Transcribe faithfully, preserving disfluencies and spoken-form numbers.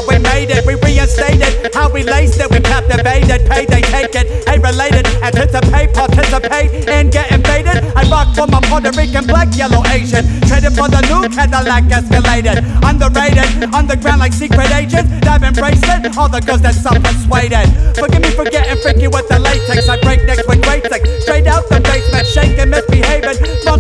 how we made it. We reinstated how we laced it. We captivated, payday take it, hate related. Anticipate, participate, and get invaded. I rock for my Puerto Rican, black, yellow, Asian. Traded for the new Cadillac Escalated. Underrated, underground like secret agents. Diamond bracelet, all the girls that self-persuaded. Forgive me for getting freaky with the latex. I break necks with great sex. Straight out the basement, shaking, misbehaving.